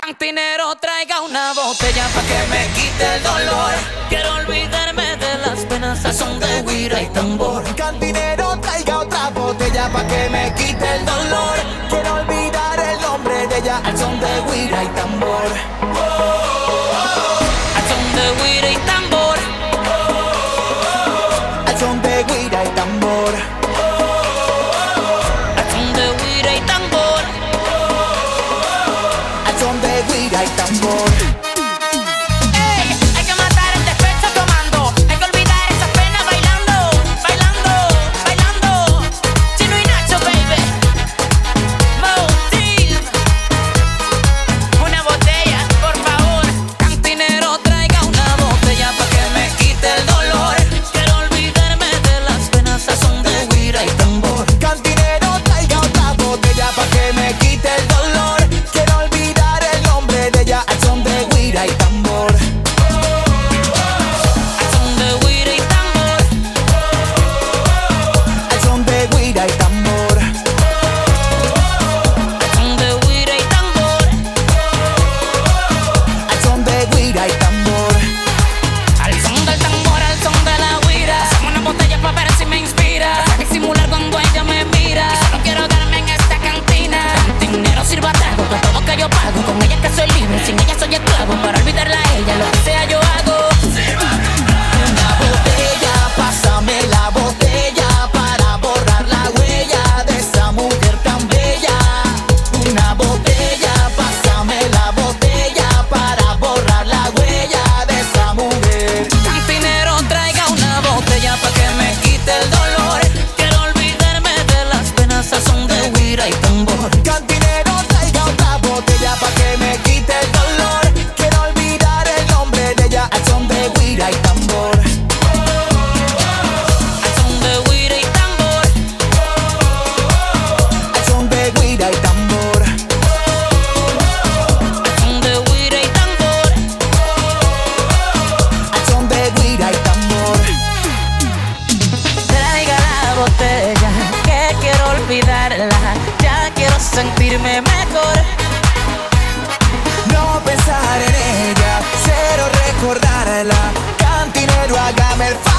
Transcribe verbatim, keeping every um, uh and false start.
Cantinero, traiga una botella pa' que me quite el dolor. Quiero olvidarme de las penas a son de guira y tambor. Cantinero, traiga otra botella pa' que me quite el dolor. Quiero olvidar el nombre de ella al son de guira y tambor. Al son de guira y tambor. Al son de guira y tambor. Al son de guira y tambor. Al son de guira y tambor. Ey, hay que matar el despecho tomando. Hay que olvidar esas penas bailando, bailando, bailando. Chino y Nacho, baby. Motive. Una botella, por favor. Cantinero, traiga una botella pa' que me quite el dolor. Quiero olvidarme de las penas a son de guira y tambor. Cantinero, traiga otra botella pa' que me quite el dolor. Quiero olvidar el nombre de ella al son de guira y tambor. Al son de guira y tambor. Al son de guira y tambor. Al son de guira y tambor. Al son de guira y tambor. Al son del tambor, al son de la guira. Saco una botella pa' ver si me inspira. Sabe simular cuando ella me mira. Y solo quiero darme en esta cantina. Cantinero, sirva trago, con todo que yo pago. Con ella que soy libre, sin ella soy esclavo. Para olvidarla a ella, lo que sea yo hago. Una botella, pásame la botella para borrar la huella de esa mujer tan bella. Una botella, pásame la botella para borrar la huella de esa mujer. Cantinero, traiga una botella pa' que me quite el dolor. Quiero olvidarme de las penas a son de guira y tambor. Cantinero, traiga otra botella pa' que me quite el dolor. Quiero olvidar el nombre de ella al son de guira y tambor. Al son de guira y tambor. Al son de guira y tambor. Al son de guira y tambor. Al son de guira y tambor. Traiga la botella, que quiero olvidarla. Ya quiero sentirme mejor. No pensar en ella, cero recordarla. Cantinero, hágame el favor.